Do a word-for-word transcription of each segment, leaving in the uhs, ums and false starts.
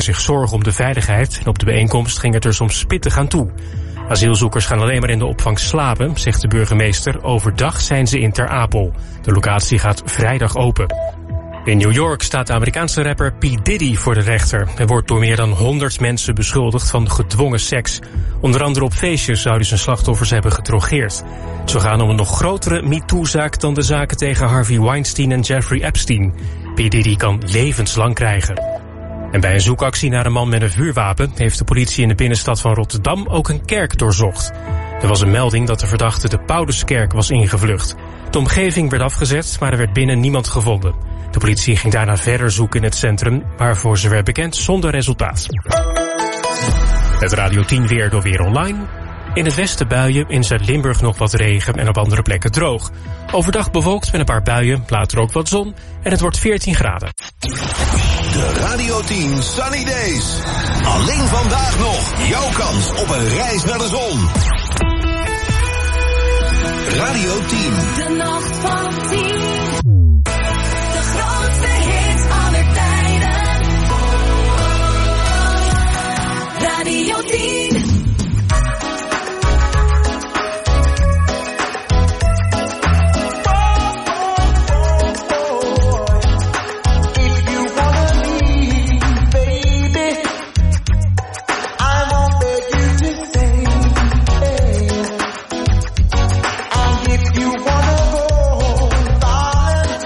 zich zorgen om de veiligheid en op de bijeenkomst ging het er soms pittig aan toe. Asielzoekers gaan alleen maar in de opvang slapen, zegt de burgemeester. Overdag zijn ze in Ter Apel. De locatie gaat vrijdag open. In New York staat de Amerikaanse rapper P. Diddy voor de rechter. Hij wordt door meer dan honderd mensen beschuldigd van gedwongen seks. Onder andere op feestjes zouden zijn slachtoffers hebben gedrogeerd. Het zou gaan om een nog grotere MeToo-zaak dan de zaken tegen Harvey Weinstein en Jeffrey Epstein. P. Diddy kan levenslang krijgen. En bij een zoekactie naar een man met een vuurwapen heeft de politie in de binnenstad van Rotterdam ook een kerk doorzocht. Er was een melding dat de verdachte de Pauluskerk was ingevlucht. De omgeving werd afgezet, maar er werd binnen niemand gevonden. De politie ging daarna verder zoeken in het centrum, maar voor zover bekend zonder resultaat. Het Radio tien weer door Weer Online. In het westen buien, in Zuid-Limburg nog wat regen en op andere plekken droog. Overdag bewolkt met een paar buien, later ook wat zon en het wordt veertien graden. De Radio tien Sunny Days. Alleen vandaag nog jouw kans op een reis naar de zon. Radio tien. De nacht van tien. De grootste hits aller tijden. Radio tien. You wanna go, darling?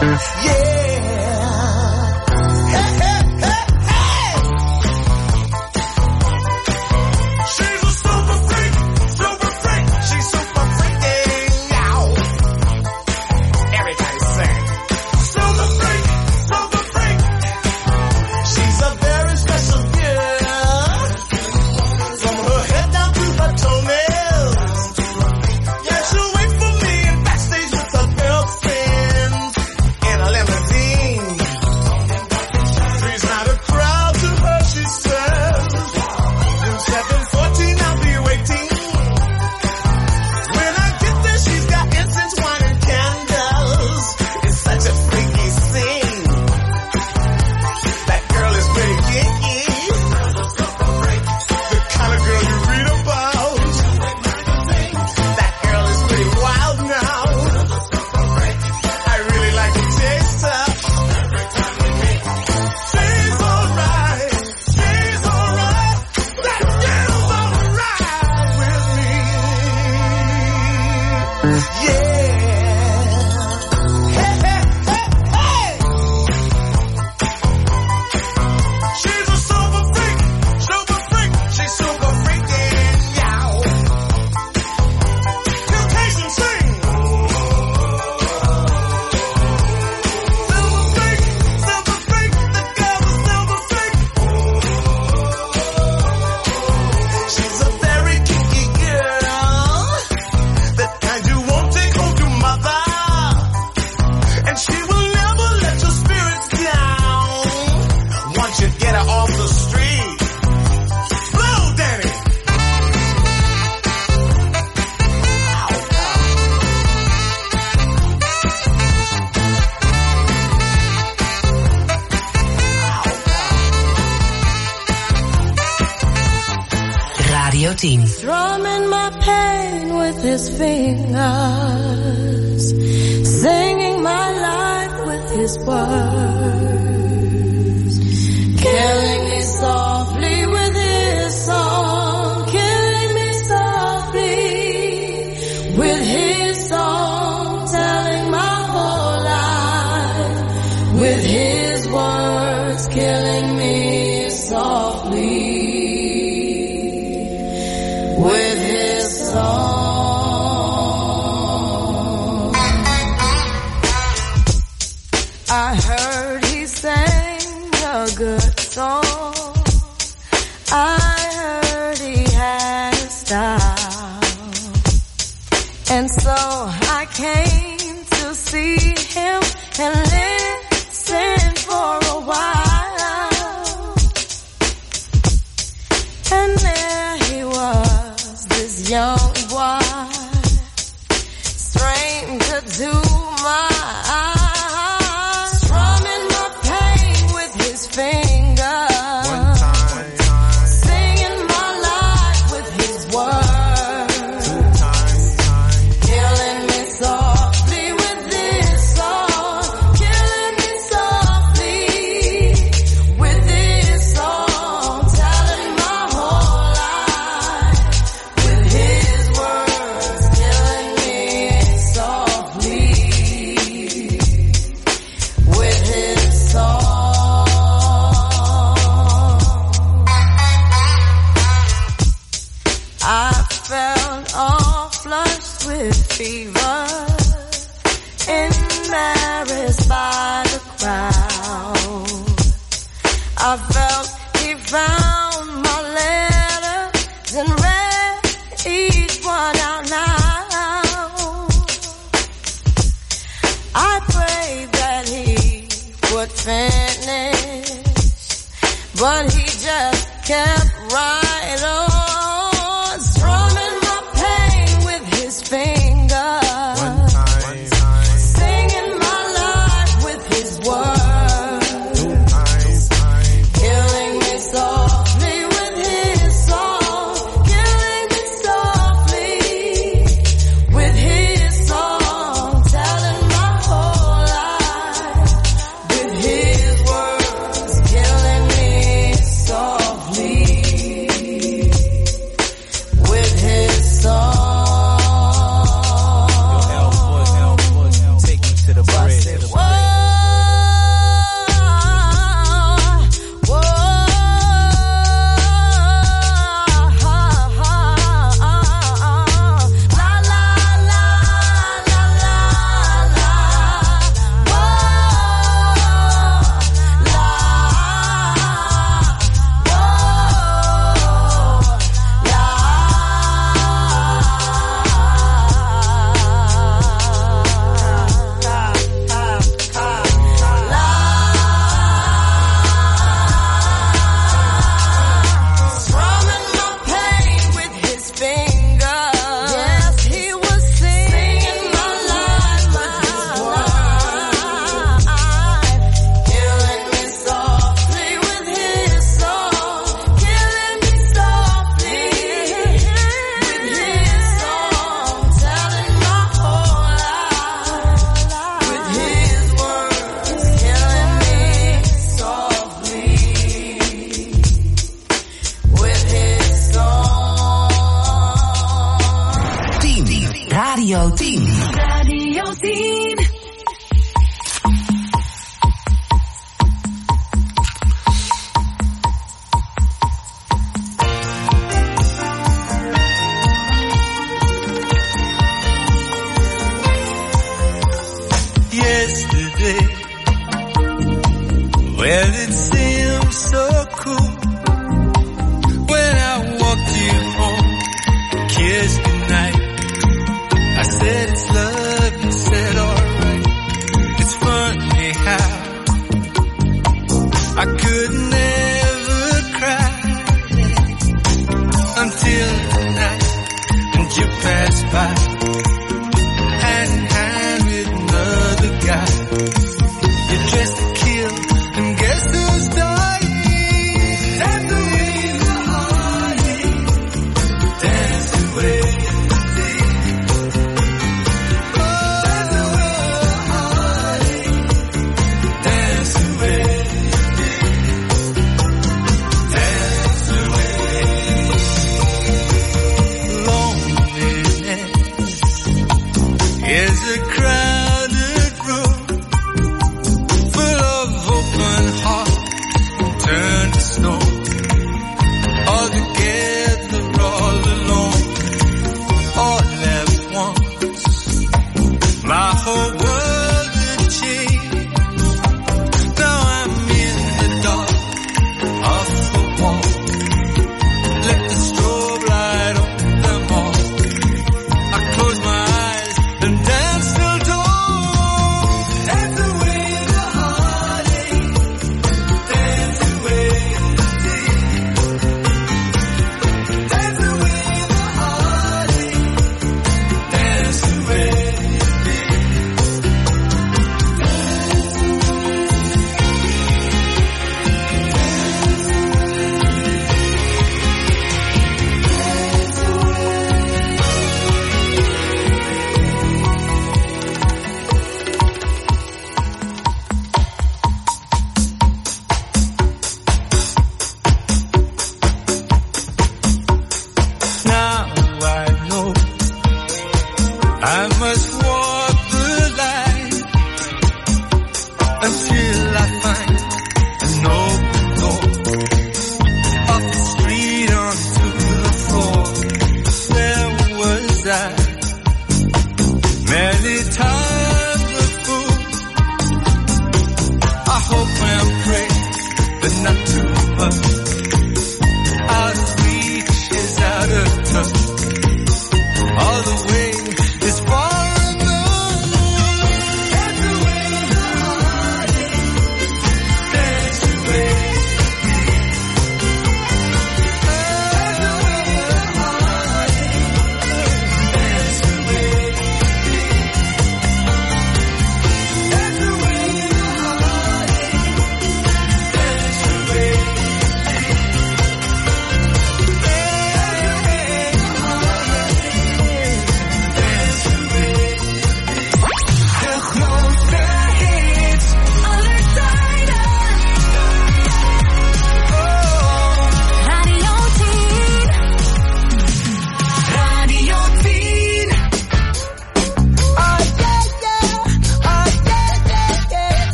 tien. Strumming my pain with his fingers, singing my life with his words, killing me softly with his song, killing me softly with his song, telling my whole life with his words, killing me softly with his song. I heard he sang a good song. I heard he had a style. And so I came to see him and listen for a while. And there he was, this young boy, stranger to my eyes, strumming my pain with his fingers, one time, singing my life with his words, two times, killing me softly with this song, killing me softly with this song, telling my whole life with his words, killing me softly with his song. I felt all flushed with fever, embarrassed by the crowd. I felt he found my letters and read each one out loud. I prayed that he would finish, but he just kept right on, strumming my pain with his fingers, one time, singing my life with his words, two times, killing me softly with his song, killing me softly with his song, telling my whole life with his words, killing me softly yesterday. Well, it seemed so cool when I walked you home, kissed goodnight. I said it's love, you said alright. It's funny how I could never cry until the night when you passed by, hand in hand with another guy. You're dressed to kill, and guess who's dying? Dance away the heartache, dance away the day. Oh, dance away the heartache, dance away the day. Dance away. Loneliness is a crowded room.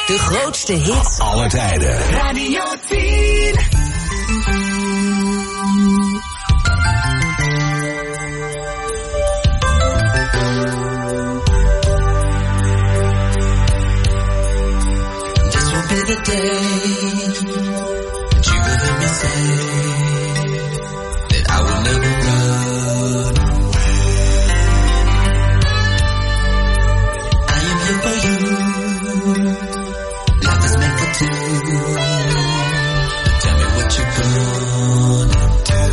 De grootste hits aller tijden. Radio tien. This will be the day that you will hear me say that I will never run away. I am here for you. Love is meant for two. Tell me what you're gonna do.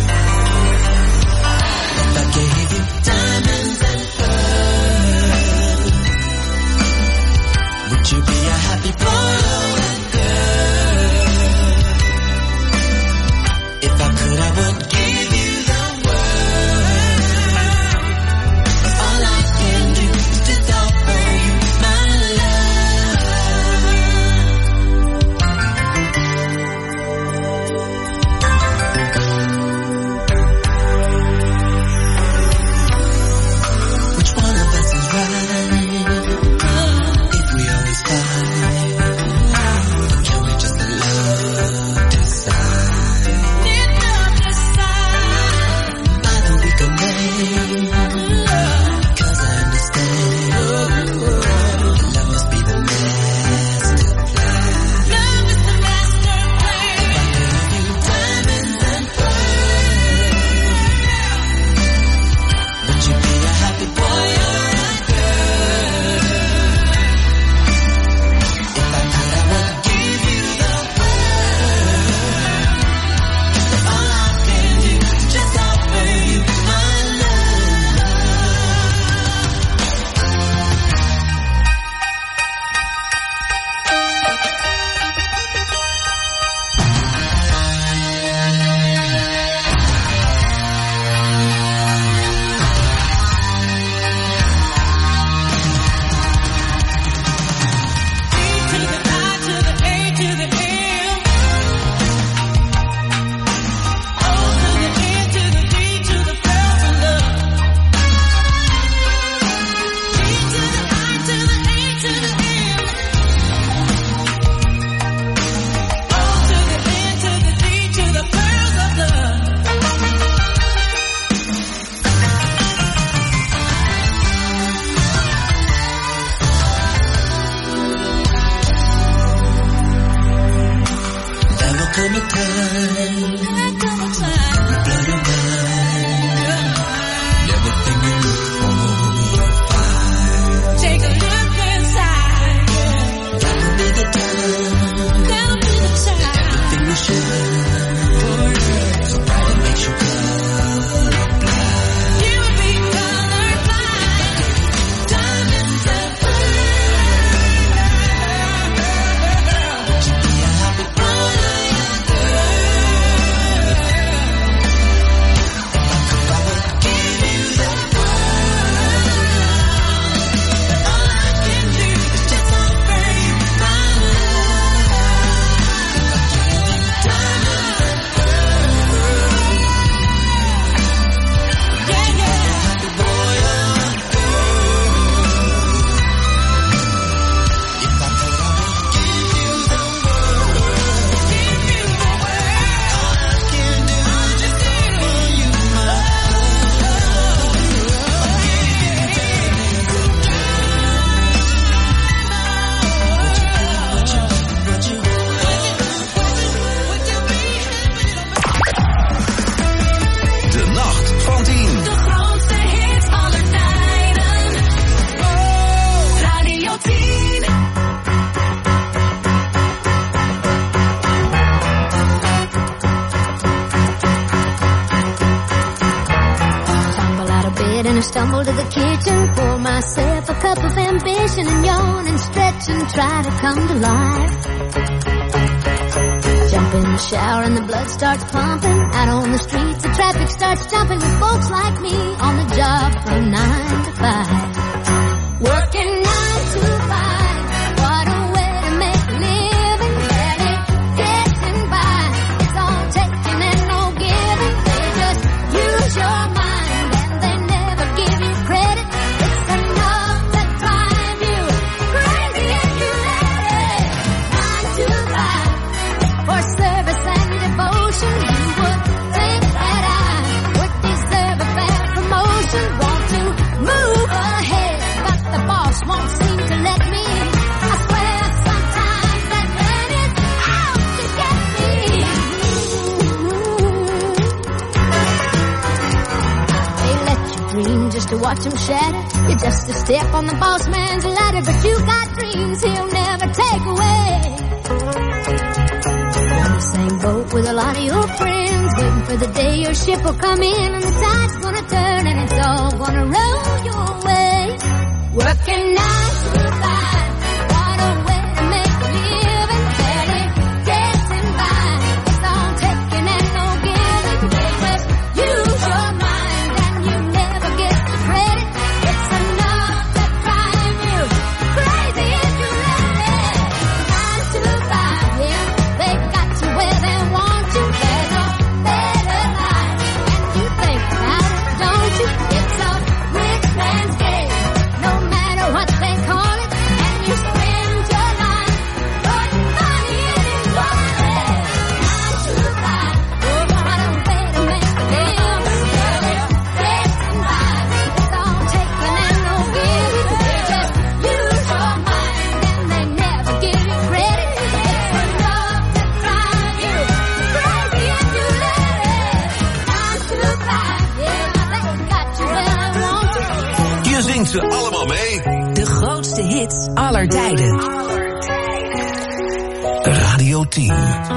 If I gave you diamonds and pearls, would you be a happy boy or a girl? If I could, I would give you the world. All I can do is just offer you my love. Which one of us is right? If we always fight, or can we just let love decide? By the week of May, 'cause I understand love must be the master plan. If I gave you diamonds and pearls, would you be a happy boy or a girl? If I could, I would give you the world. All I can do is just offer you my love. There will come a time, blood and wine, everything you look for, you'll find. Take a look inside. That will be the time, That'll be the time. everything will shine. So bright it makes you colorblind. You will be colorblind. Diamonds and pearls. Would you be a happy boy or a girl? If I could, I would give you the world. All I can do is just offer you my love. If I gave you diamonds and pearls, Yeah, yeah. happy boy or a girl? If I could, I would give you the world. Give you the world. All I can do is just offer you my love. Would you, would you, Would you be happy? De nacht van tien. De grootste hits aller tijden. Radio tien. Tumble out of bed and I stumble to the kitchen. Pour myself a cup of ambition and yawn and stretch and try to come to life. Jump in the shower and the blood starts pumping. Out on the streets the traffic starts jumping with folks like me on the job from nine to five. Working nine to five. What a way to make a living. Barely getting by. It's all taking and no giving. They just use your mind and they never give you credit. It's enough to drive you crazy if you let it. watch him shatter. You're just a step on the boss man's ladder, but you got dreams he'll never take away. You're in the same boat with a lot of your friends, waiting for the day your ship will come in and the tide's gonna turn and it's all gonna roll your way. Working nine to five, what a way to make a living, barely getting by. It's all taking and no giving. Just use your mind and you never get the credit. It's enough to drive you crazy if you let it. Nine to five, yeah, they got you where they want you. There's a better life, and you think about it, don't you? It's a rich man's game, no matter what they call it, and you spend your life putting money in his wallet. Nine to five, oh, what a way to make a living, barely getting by. It's all taking and no giving. They just use your mind and they never give you credit. It's enough to drive you crazy if you let it. Nine to five, yeah, they got you where they want you. Je zingt ze allemaal mee. De grootste hits aller tijden. Radio tien.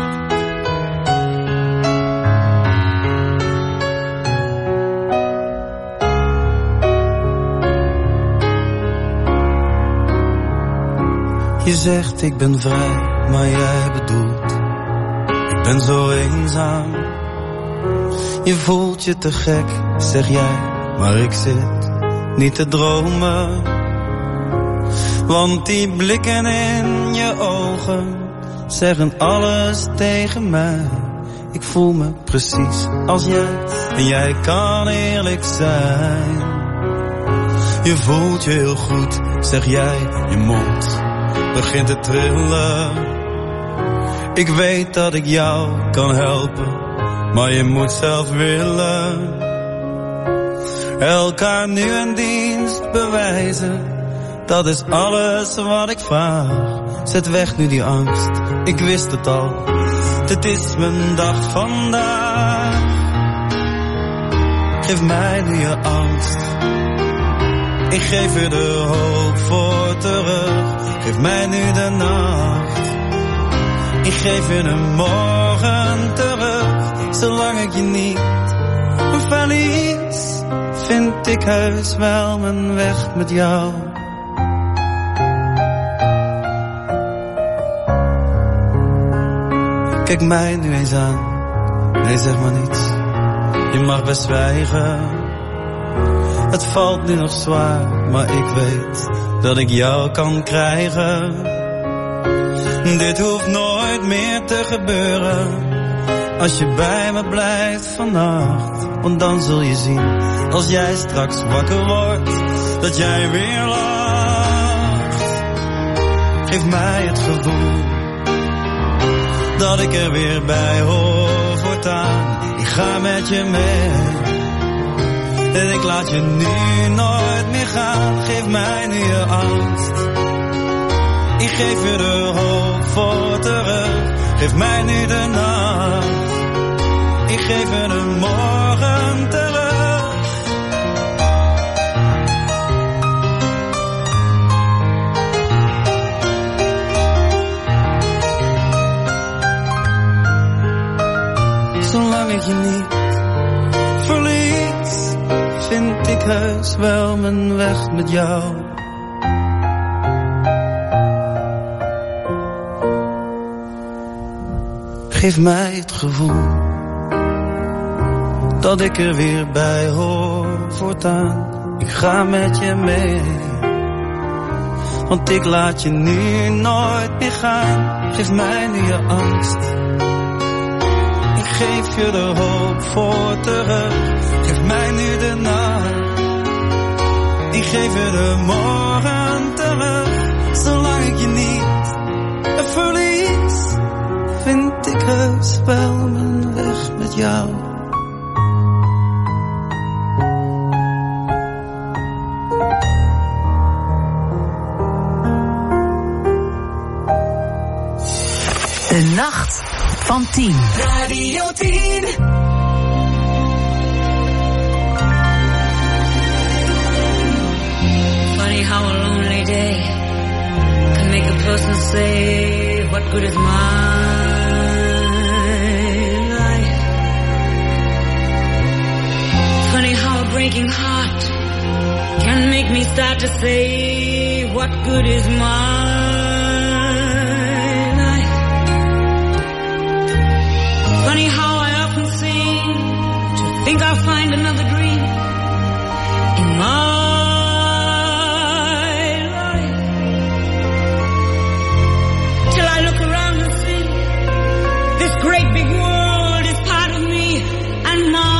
Je zegt ik ben vrij, maar jij bedoelt ik ben zo eenzaam. Je voelt je te gek, zeg jij, maar ik zit niet te dromen. Want die blikken in je ogen zeggen alles tegen mij. Ik voel me precies als jij en jij kan eerlijk zijn. Je voelt je heel goed, zeg jij, je mond begint te trillen. Ik weet dat ik jou kan helpen, maar je moet zelf willen. Elkaar nu een dienst bewijzen, dat is alles wat ik vraag. Zet weg nu die angst, ik wist het al, dit is mijn dag vandaag. Geef mij nu je angst, ik geef je de hoop voor terug. Geef mij nu de nacht, ik geef je een morgen terug. Zolang ik je niet verlies, vind ik heus wel mijn weg met jou. Kijk mij nu eens aan, nee zeg maar niets, je mag best zwijgen. Het valt nu nog zwaar, maar ik weet dat ik jou kan krijgen. Dit hoeft nooit meer te gebeuren, als je bij me blijft vannacht. Want dan zul je zien, als jij straks wakker wordt, dat jij weer lacht. Geef mij het gevoel, dat ik er weer bij hoor voortaan. Ik ga met je mee, en ik laat je nu nooit meer gaan. Geef mij nu je angst, ik geef je de hoop voor terug. Geef mij nu de nacht, ik geef je de morgen terug. Zolang ik je niet verlies, vind ik heus wel mijn weg met jou. Geef mij het gevoel, dat ik er weer bij hoor voortaan. Ik ga met je mee, want ik laat je nu nooit meer gaan. Geef mij nu je angst, ik geef je de hoop voor terug. Geef mij nu de nacht, ik geef je de morgen terug. Zolang ik je niet verlies, vind ik heus wel mijn weg met jou. De nacht van tien. Radio tien. how a lonely day can make a person say, what good is my life? Funny how a breaking heart can make me start to say, what good is my life? Funny how I often seem to think I'll find another dream in my great big world is part of me and my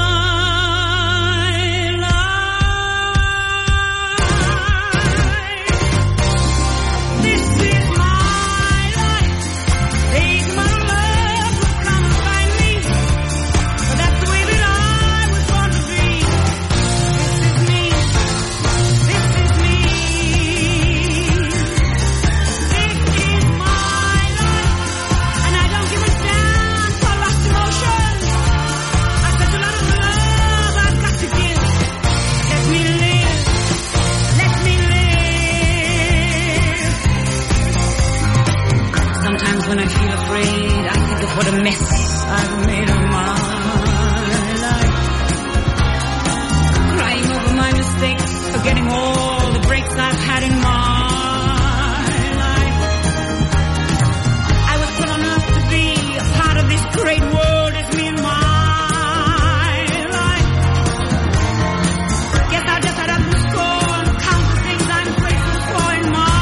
life. This is my life. Take my love will come and find me. But that's the way that I was born to be. This is me. This is me. This is my life. And I don't give a when I feel afraid, I think of what a mess I've made of my life. Crying over my mistakes, forgetting all the breaks I've had in my life. I was put on earth to be a part of this great world as me and my life. Guess I'll just add up the score and count the things I'm grateful for in my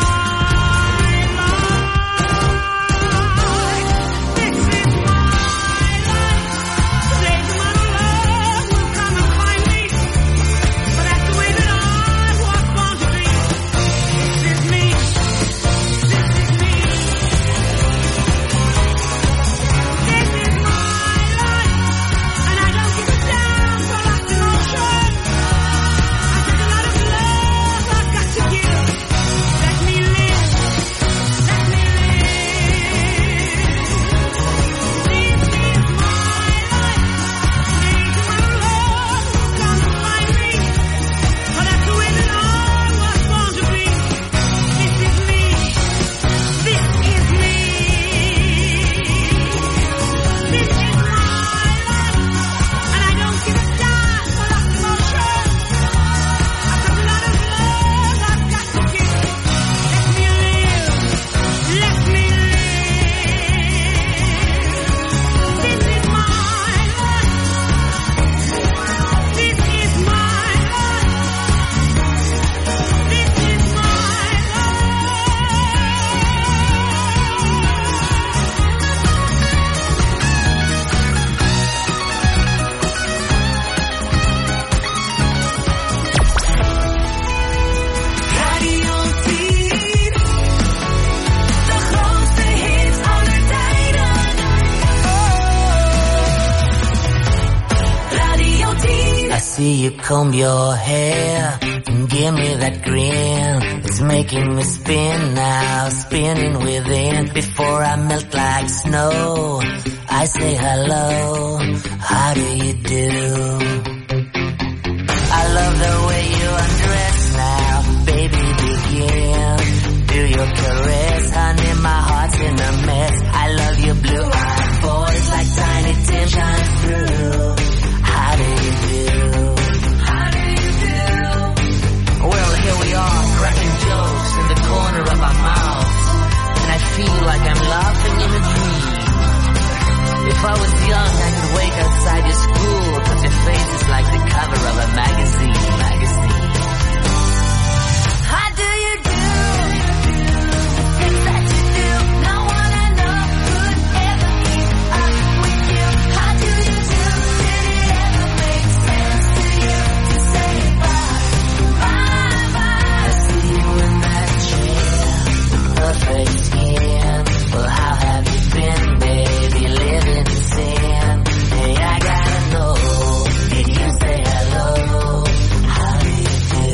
see you comb your hair and give me that grin. It's making me spin now, spinning within. Before I melt like snow, I say hello, how do you do? I love the way you undress now, baby begin. Do your caress, honey, my heart's in a mess. I love your blue-eyed voice like Tiny Tim shines through. How do you do? How do you do? Well, here we are, cracking jokes in the corner of our mouths, and I feel like I'm laughing in a dream. If I was young, I could wait outside your school, but your face is like the cover of a magazine, magazine. How do you do? Things that you do, no one I know could ever keep up with you. How do you do? Did it ever make sense to you to say bye, bye, bye? I see you in that chair, perfect skin. Well, how have you been, baby? Living in sin. Hey, I gotta know, did you say hello? How do you do?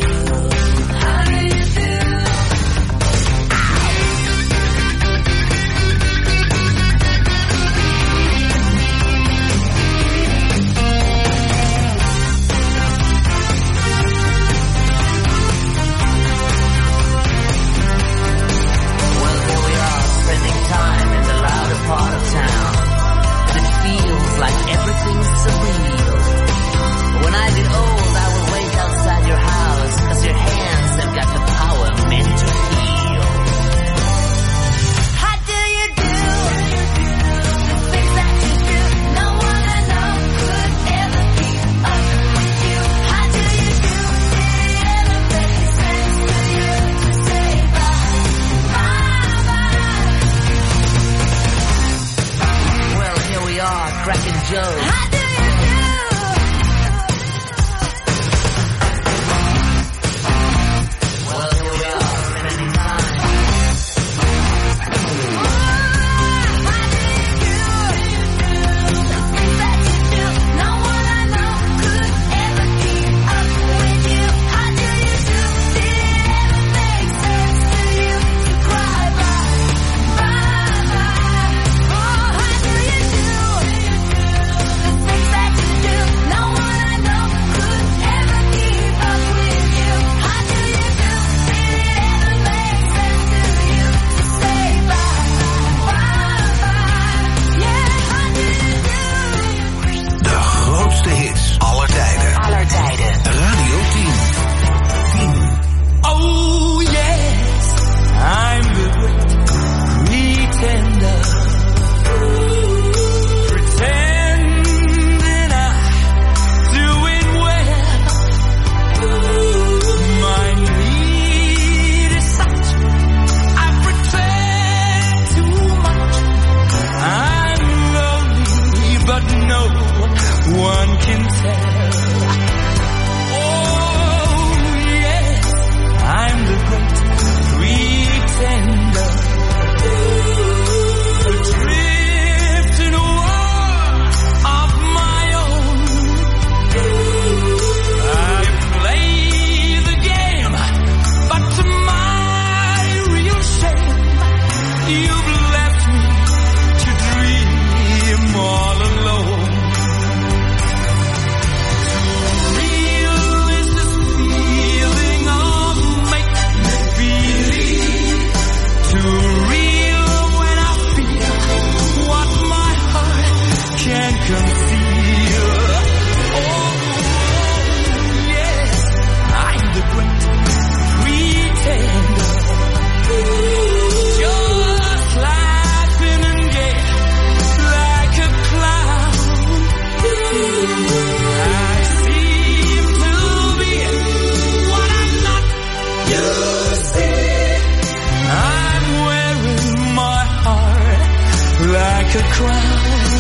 like a crown,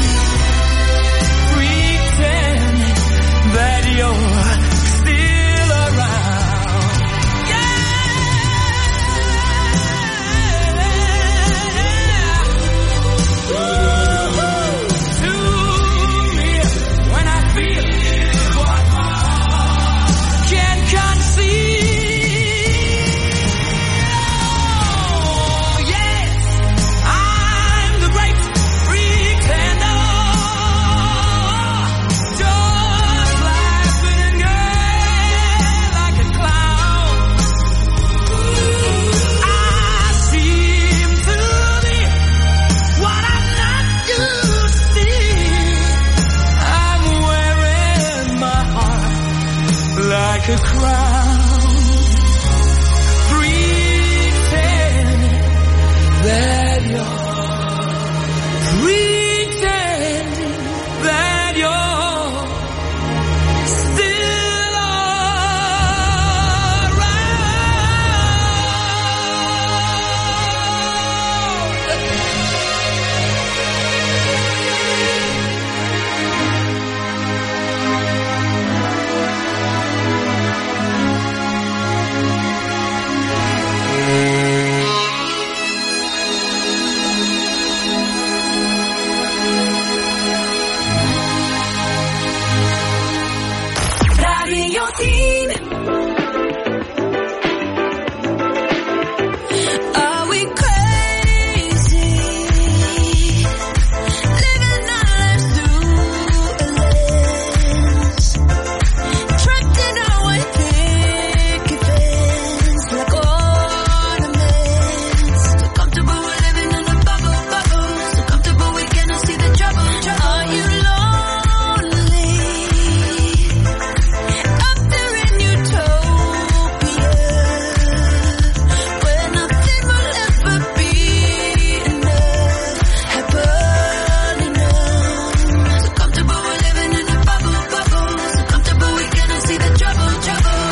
pretending that you're still around. Yeah. To me, when I feel what my heart can't conceive. Oh, yes, I'm the great pretender, just laughing and gay like a clown. I seem to be what I'm not used to see. I'm wearing my heart like a crown, pretending that you're, pretending that you're still Radio tien. Are we crazy? Living our lives through a lens. Trapped in our white picket fence like ornaments. So comfortable we're living in a bubble, bubble. So comfortable we cannot see the trouble. Are you lonely? Up there in utopia, where nothing will ever be enough, happen enough. So comfortable we're living in a bubble, bubble. So comfortable we cannot see the trouble, trouble.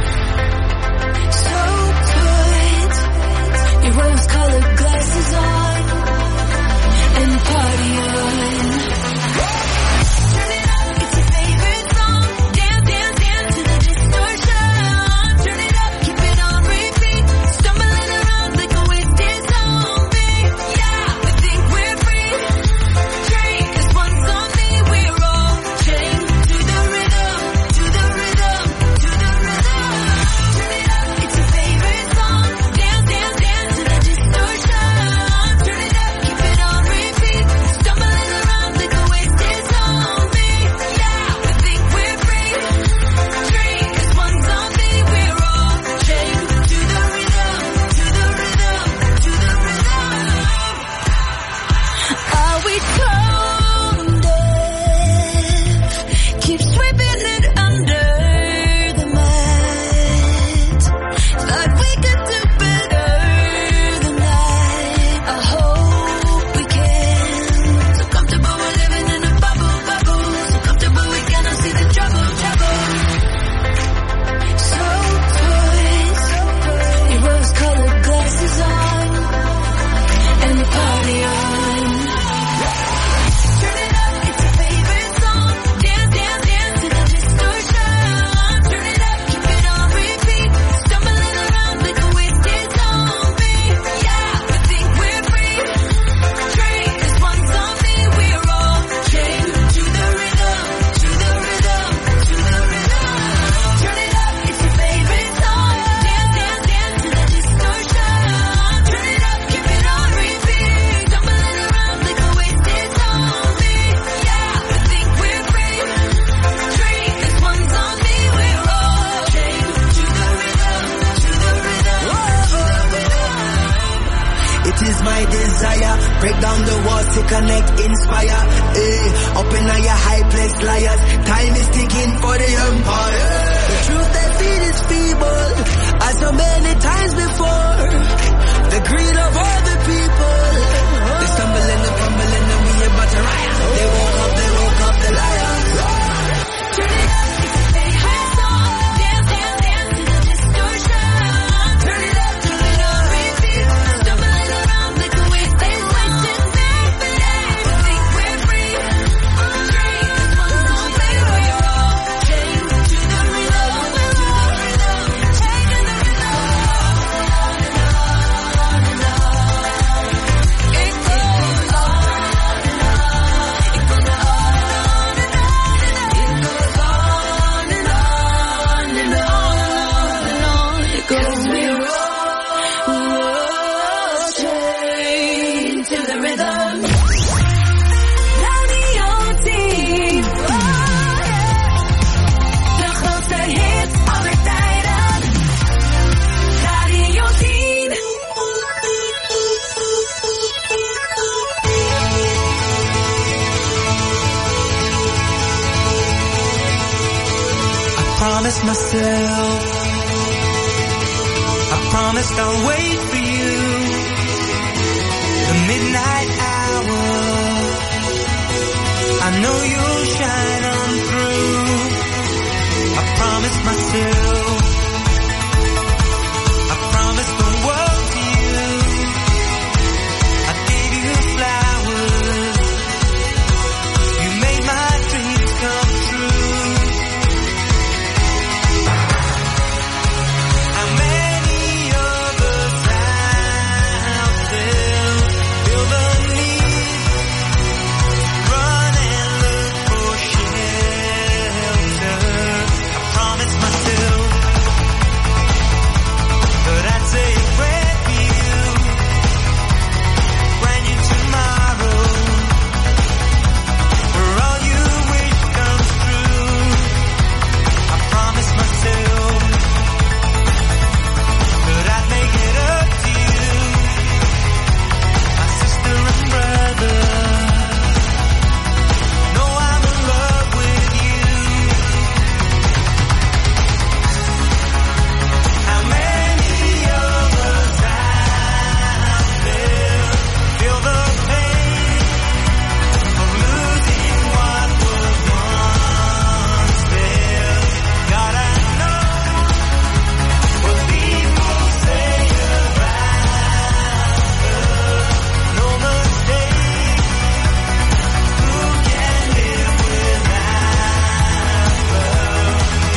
So put your rose-colored glasses on and party on. Turn it up, it's your favorite song. Dance, dance, dance to the distortion. Turn it up, keep it on repeat. Stumbling around like a wasted zombie. Yeah, we think we're free. Drink this one zombie. We're all chained to the rhythm, to the rhythm, to the rhythm. Turn it up, it's your favorite song. Dance, dance, dance to the distortion. Turn it up, keep it on repeat. Stumbling around like a wasted zombie. Yeah, we think we're free. Drink this one zombie. We're all chained to the rhythm, to the rhythm, to the rhythm. Are we tone deaf? Keep sweeping it under the mat. Thought we could do better than that. I hope we can. So comfortable we're living in a bubble, bubble. So comfortable we cannot see the trouble, trouble. So put your rose-colored glasses on and party on. Turn it up, it's your favorite song. Dance, dance, dance to the distortion. Turn it up, keep it on repeat. Stumbling around like a wasted zombie. Yeah, we think we're free. Drink this one zombie. We're all chained to the rhythm, to the rhythm, to the rhythm. Turn it up, it's your favorite song. Dance, dance, dance to the distortion. Turn it up, keep it on repeat. Stumbling around like a wasted zombie. Yeah, we think we're free. Drink this one zombie. We're all chained to the rhythm, to the rhythm, to the rhythm. It is my desire, break down the walls to connect, inspire. Eh, up in your high place, liars. Time is ticking for the empire. The truth they feed is feeble, as so many times before. The greed of all the people. They stumble and they fumble and then we about to riot. They woke up, they woke up the liars. Turn it up, it's your favorite song. Dance, dance, dance to the distortion. Turn it up, keep it on repeat. Stumbling around like a wasted zombie. Yeah, promised myself, I promised I'll wait for you, the midnight hour, I know you'll shine on through. I promised myself, I promised the world to you, I gave you flowers, you made my dreams come true. How many of us out there feel the need, run and look for shelter? I promised myself that I'd say a prayer for you, brand new tomorrow, where all you wish comes true. I promised myself that I'd make it up to you, my sister and brother. Know I'm in love with you. How many of us out there feel the pain of losing what was once there? God, I know what people say about love. No mistake, who can live without love?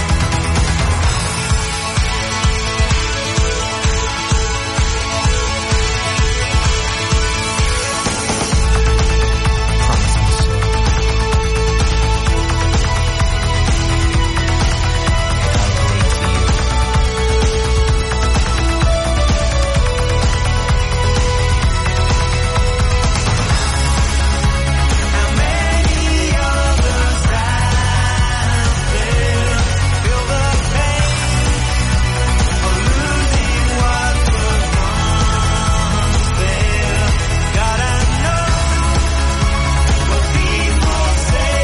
How many of us out there feel the pain of losing what was once there? God, I know what people say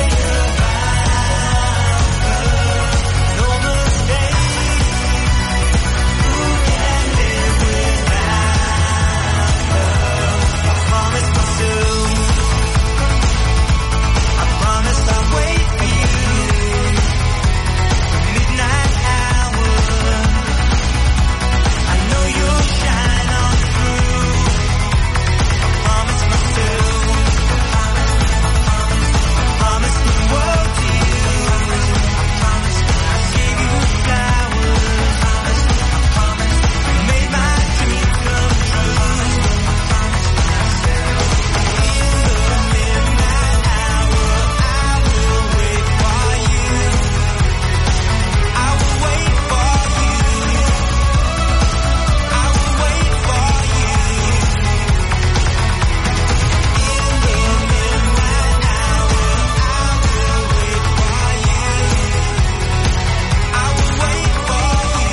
about love. No mistake, who can live without love? I promised myself, I promised I'd wait for you, the midnight hour, I know you'll shine on through. I promised myself, I promised the world to you, I gave you flowers, you made my dreams come true. In the midnight hour, I will wait for you, I will wait for you, I will wait for you. In the midnight hour, I will wait for you, I will wait for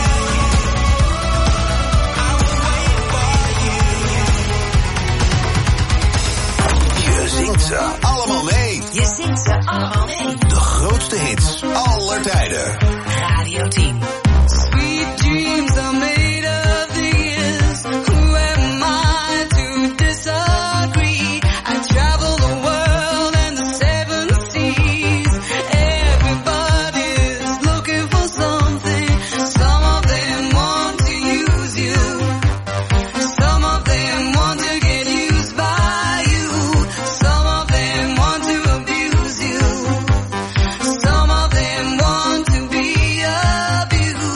you, I will wait for you. Je zingt ze allemaal mee. Je zingt ze allemaal mee. De grootste hits aller tijden. Radio tien. Sweet dreams are made of these. Who am I to disagree? I travel the world and the seven seas. Everybody's looking for something. Some of them want to use you. Some of them want to get used by you. Some of them want to abuse you. Some of them want to be abused.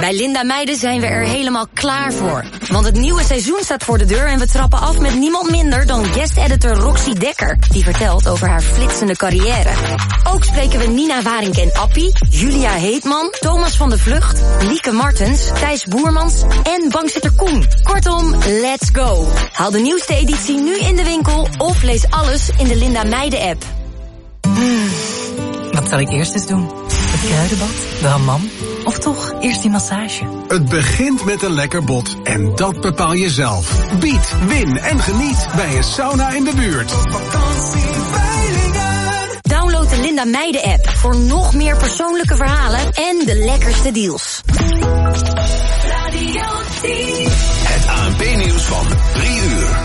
Bij Linda Meijden zijn we er helemaal klaar voor. Want het nieuwe seizoen staat voor de deur en we trappen af met niemand minder dan guest-editor Roxy Dekker, die vertelt over haar flitsende carrière. Ook spreken we Nina Waring en Appie, Julia Heetman, Thomas van de Vlucht, Lieke Martens, Thijs Boermans en bankzitter Koen. Kortom, let's go. Haal de nieuwste editie nu in de winkel of lees alles in de Linda Meijden app. Hmm, wat zal ik eerst eens doen? Het kruidenbad, de hammam of toch eerst die massage? Het begint met een lekker bad en dat bepaal je zelf. Bied, win en geniet bij een sauna in de buurt. Download de Linda Meijden app voor nog meer persoonlijke verhalen en de lekkerste deals. Radio tien. Het A N P-nieuws van drie uur.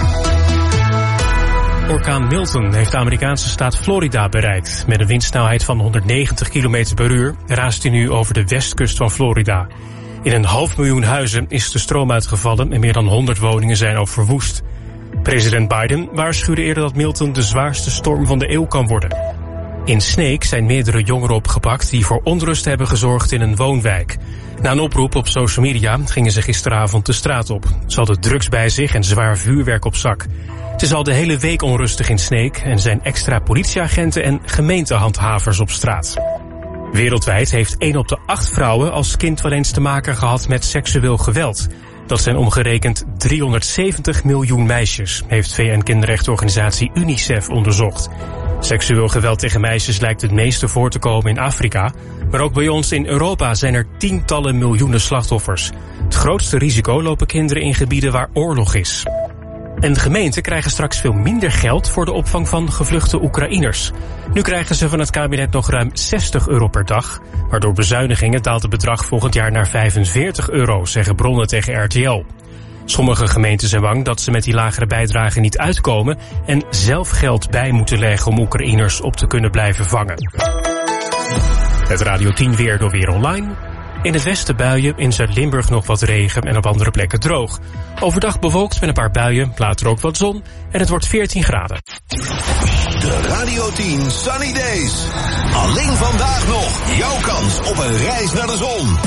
Orkaan Milton heeft de Amerikaanse staat Florida bereikt. Met een windsnelheid van honderdnegentig kilometer per uur raast hij nu over de westkust van Florida. In een half miljoen huizen is de stroom uitgevallen en meer dan honderd woningen zijn ook verwoest. President Biden waarschuwde eerder dat Milton de zwaarste storm van de eeuw kan worden. In Sneek zijn meerdere jongeren opgepakt die voor onrust hebben gezorgd in een woonwijk. Na een oproep op social media gingen ze gisteravond de straat op. Ze hadden drugs bij zich en zwaar vuurwerk op zak. Het is al de hele week onrustig in Sneek en zijn extra politieagenten en gemeentehandhavers op straat. Wereldwijd heeft één op de acht vrouwen als kind wel eens te maken gehad met seksueel geweld. Dat zijn omgerekend driehonderdzeventig miljoen meisjes, heeft V N-kinderrechtenorganisatie UNICEF onderzocht. Seksueel geweld tegen meisjes lijkt het meeste voor te komen in Afrika. Maar ook bij ons in Europa zijn er tientallen miljoenen slachtoffers. Het grootste risico lopen kinderen in gebieden waar oorlog is. En de gemeenten krijgen straks veel minder geld voor de opvang van gevluchte Oekraïners. Nu krijgen ze van het kabinet nog ruim zestig euro per dag. Maar door bezuinigingen daalt het bedrag volgend jaar naar vijfenveertig euro, zeggen bronnen tegen R T L. Sommige gemeenten zijn bang dat ze met die lagere bijdrage niet uitkomen en zelf geld bij moeten leggen om Oekraïners op te kunnen blijven vangen. Het Radio tien weer door Weer Online. In het westen buien, in Zuid-Limburg nog wat regen en op andere plekken droog. Overdag bewolkt met een paar buien, later ook wat zon en het wordt veertien graden. De Radio tien Sunny Days. Alleen vandaag nog jouw kans op een reis naar de zon.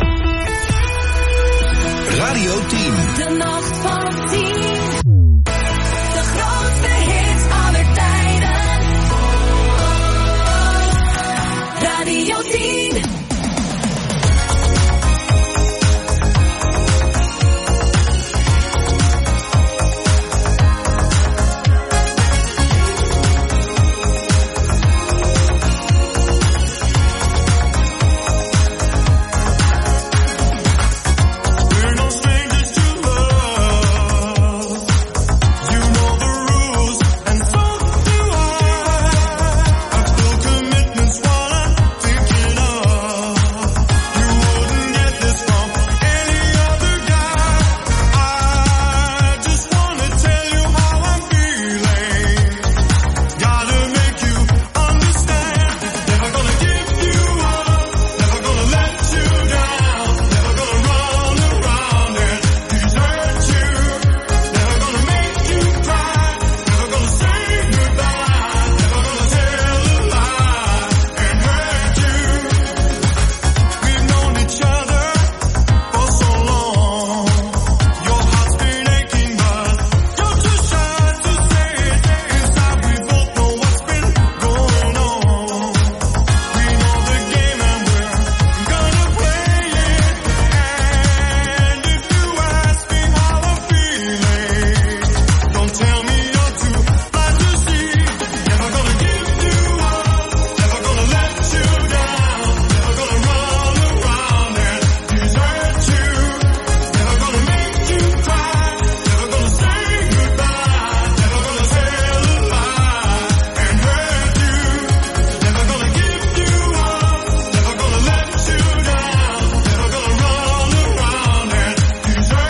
Radio tien. De nacht van tien. De grootste hits aller tijden. Radio tien.